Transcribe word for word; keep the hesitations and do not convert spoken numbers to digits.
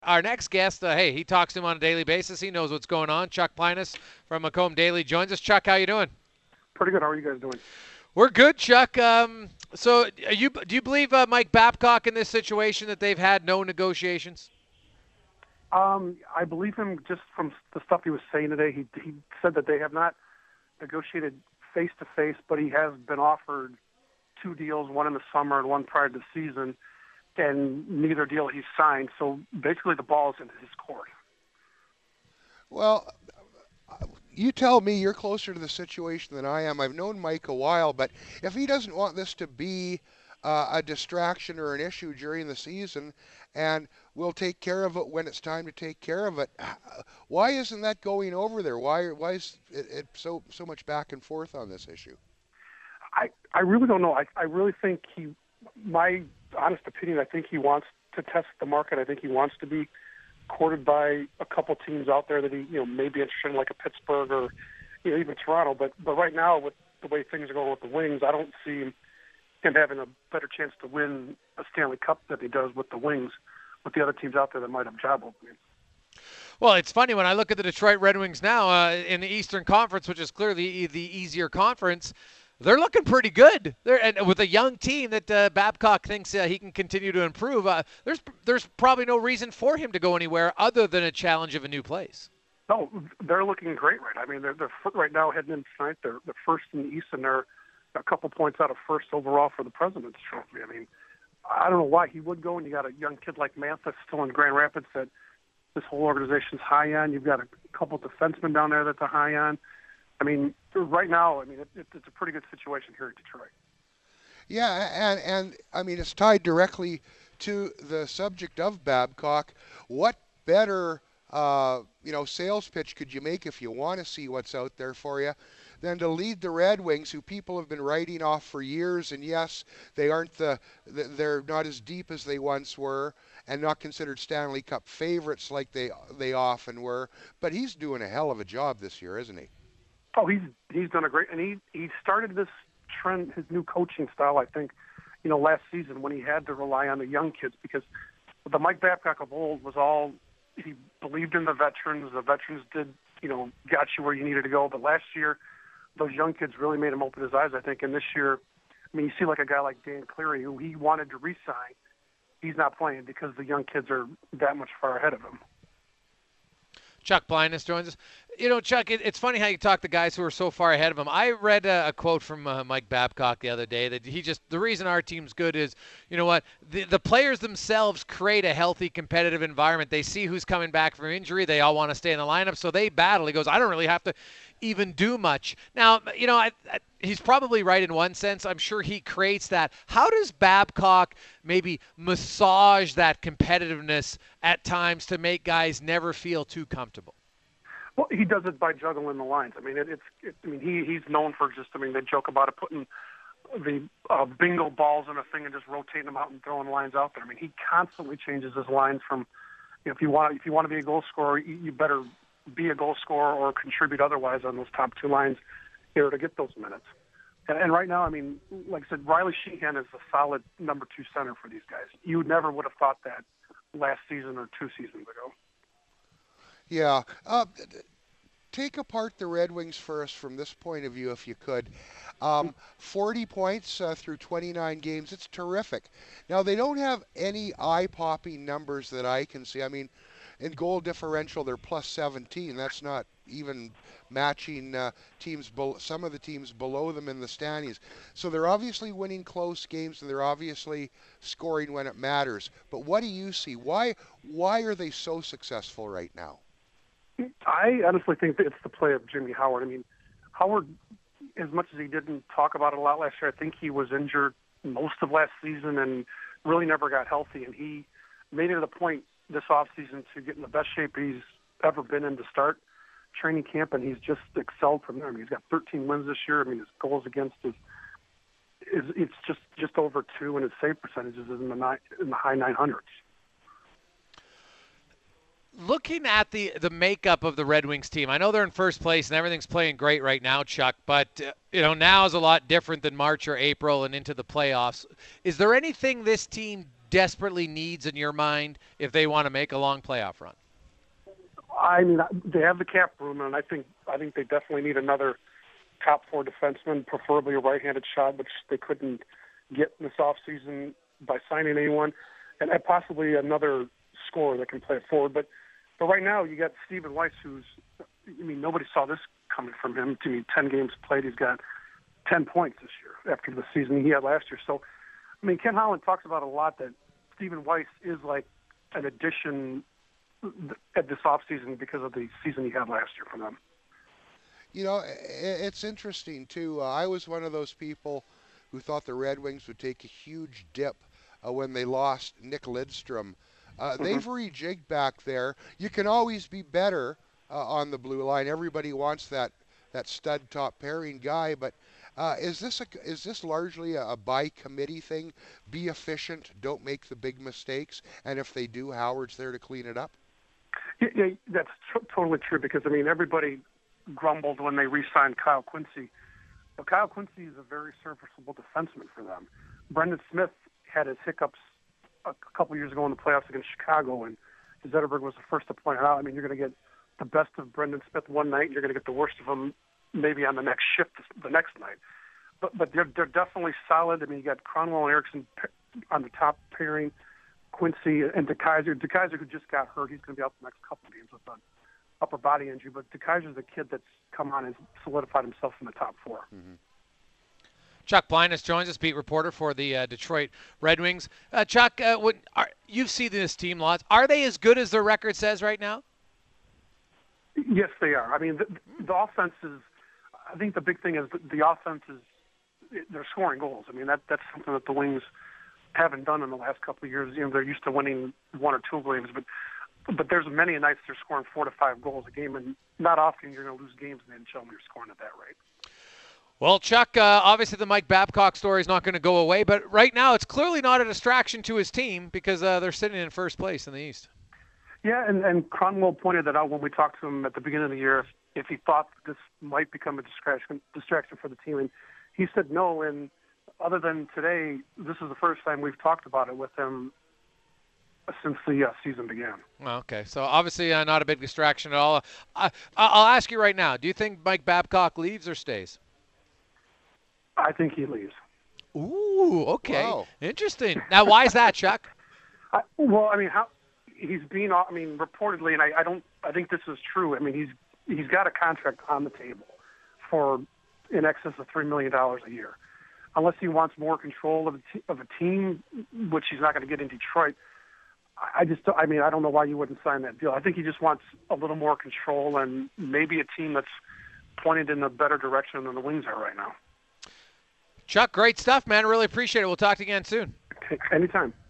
Our next guest, uh, hey, he talks to him on a daily basis. He knows what's going on. Chuck Plinus from Macomb Daily joins us. Chuck, how you doing? Pretty good. How are you guys doing? We're good, Chuck. Um, so, are you do you believe uh, Mike Babcock in this situation that they've had no negotiations? Um, I believe him just from the stuff he was saying today. He he said that they have not negotiated face to face, but he has been offered two deals, one in the summer and one prior to the season, and neither deal he's signed. So basically, the ball's in his court. Well, you tell me, you're closer to the situation than I am. I've known Mike a while, but if he doesn't want this to be uh, a distraction or an issue during the season, and we'll take care of it when it's time to take care of it, why isn't that going over there? Why why is it, it so so much back and forth on this issue? I I really don't know. I I really think he, my honest opinion, I think he wants to test the market. I think he wants to be courted by a couple teams out there that he, you know, may be interested in, like a Pittsburgh or, you know, even Toronto. But but right now, with the way things are going with the Wings, I don't see him having a better chance to win a Stanley Cup than he does with the Wings, with the other teams out there that might have job openings. Well, it's funny when I look at the Detroit Red Wings now uh, in the Eastern Conference, which is clearly the easier conference. They're looking pretty good. They're and with a young team that uh, Babcock thinks uh, he can continue to improve. Uh, there's there's probably no reason for him to go anywhere other than a challenge of a new place. No, they're looking great right now. I mean, they're, they're right now heading into tonight. They're the first in the East, and they're a couple points out of first overall for the President's Trophy. I mean, I don't know why he would go, and you got a young kid like Mantha still in Grand Rapids that this whole organization's high on. You've got a couple defensemen down there that they're high on. I mean, right now, I mean, it, it, it's a pretty good situation here in Detroit. Yeah, and and I mean it's tied directly to the subject of Babcock. What better uh, you know sales pitch could you make if you want to see what's out there for you than to lead the Red Wings, who people have been writing off for years? And yes, they aren't the they're not as deep as they once were, and not considered Stanley Cup favorites like they they often were. But he's doing a hell of a job this year, isn't he? Oh, he's he's done a great, and he he started this trend, his new coaching style, I think, you know, last season when he had to rely on the young kids, because the Mike Babcock of old was all, he believed in the veterans. The veterans did, you know, got you where you needed to go. But last year, those young kids really made him open his eyes, I think. And this year, I mean, you see like a guy like Dan Cleary, who he wanted to re-sign. He's not playing because the young kids are that much far ahead of him. Chuck Plinus joins us. You know, Chuck, it, it's funny how you talk to guys who are so far ahead of him. I read a, a quote from uh, Mike Babcock the other day that he just, the reason our team's good is, you know what, the, the players themselves create a healthy competitive environment. They see who's coming back from injury. They all want to stay in the lineup, so they battle. He goes, I don't really have to even do much. Now, you know, I, I, he's probably right in one sense. I'm sure he creates that. How does Babcock maybe massage that competitiveness at times to make guys never feel too comfortable? Well, he does it by juggling the lines. I mean, it, it's. It, I mean, he he's known for just. I mean, they joke about it, putting the uh, bingo balls in a thing and just rotating them out and throwing lines out there. I mean, he constantly changes his lines from. You know, if you want, if you want to be a goal scorer, you, you better be a goal scorer or contribute otherwise on those top two lines here to get those minutes. And, and right now, I mean, like I said, Riley Sheehan is a solid number two center for these guys. You never would have thought that last season or two seasons ago. Yeah. Uh, take apart the Red Wings first from this point of view, if you could. Um, forty points uh, through twenty-nine games. It's terrific. Now, they don't have any eye-popping numbers that I can see. I mean, in goal differential, they're plus seventeen. That's not even matching uh, teams, be- some of the teams below them in the standings. So they're obviously winning close games, and they're obviously scoring when it matters. But what do you see? Why, why are they so successful right now? I honestly think that it's the play of Jimmy Howard. I mean, Howard, as much as he didn't talk about it a lot last year, I think he was injured most of last season and really never got healthy. And he made it a point this offseason to get in the best shape he's ever been in to start training camp, and he's just excelled from there. I mean, he's got thirteen wins this year. I mean, his goals against is is it's just just over two, and his save percentages is in the nine, in the high nine hundreds. Looking at the the makeup of the Red Wings team, I know they're in first place and everything's playing great right now, Chuck, but uh, you know, now is a lot different than March or April and into the playoffs. Is there anything this team desperately needs in your mind if they want to make a long playoff run? I mean, they have the cap room, and I think I think they definitely need another top four defenseman, preferably a right-handed shot, which they couldn't get in this offseason by signing anyone, and possibly another scorer that can play it forward. But but right now, you got Stephen Weiss, who's, I mean, nobody saw this coming from him. To me, ten games played, he's got ten points this year after the season he had last year. So, I mean, Ken Holland talks about a lot that Stephen Weiss is like an addition at this offseason because of the season he had last year for them. You know, it's interesting, too. Uh, I was one of those people who thought the Red Wings would take a huge dip uh, when they lost Nick Lidstrom. Uh, mm-hmm. They've rejigged back there. You can always be better uh, on the blue line. Everybody wants that, that stud top pairing guy, but uh, is this a, is this largely a, a by committee thing? Be efficient, don't make the big mistakes, and if they do, Howard's there to clean it up? Yeah, yeah that's t- totally true, because, I mean, everybody grumbled when they re-signed Kyle Quincy. But Kyle Quincy is a very serviceable defenseman for them. Brendan Smith had his hiccups a couple years ago in the playoffs against Chicago, and Zetterberg was the first to point it out. I mean, you're going to get the best of Brendan Smith one night, and you're going to get the worst of him maybe on the next shift the next night. But but they're they're definitely solid. I mean, you got Cronwell and Erickson on the top pairing, Quincy and DeKaiser. DeKaiser, who just got hurt, he's going to be out the next couple of games with an upper body injury. But DeKaiser's a kid that's come on and solidified himself in the top four. Mm-hmm. Chuck Blinus joins us, beat reporter for the uh, Detroit Red Wings. Uh, Chuck, uh, what, are, you've seen this team lots. Are they as good as their record says right now? Yes, they are. I mean, the, the offense is – I think the big thing is the, the offense is – they're scoring goals. I mean, that that's something that the Wings haven't done in the last couple of years. You know, they're used to winning one or two games, but but there's many nights they're scoring four to five goals a game, and not often you're going to lose games in the N H L when you're scoring at that rate. Well, Chuck, uh, obviously the Mike Babcock story is not going to go away, but right now it's clearly not a distraction to his team because uh, they're sitting in first place in the East. Yeah, and, and Cronwell pointed that out when we talked to him at the beginning of the year, if, if he thought this might become a distraction distraction for the team. And he said no, and other than today, this is the first time we've talked about it with him since the uh, season began. Okay, so obviously uh, not a big distraction at all. Uh, I'll ask you right now, do you think Mike Babcock leaves or stays? I think he leaves. Ooh, okay. Wow. Interesting. Now, why is that, Chuck? I, well, I mean, how he's being, I mean, reportedly, and I, I don't, I think this is true. I mean, he's he's got a contract on the table for in excess of three million dollars a year. Unless he wants more control of a, t- of a team, which he's not going to get in Detroit. I just, I mean, I don't know why you wouldn't sign that deal. I think he just wants a little more control and maybe a team that's pointed in a better direction than the Wings are right now. Chuck, great stuff, man. Really appreciate it. We'll talk to you again soon. Okay, anytime.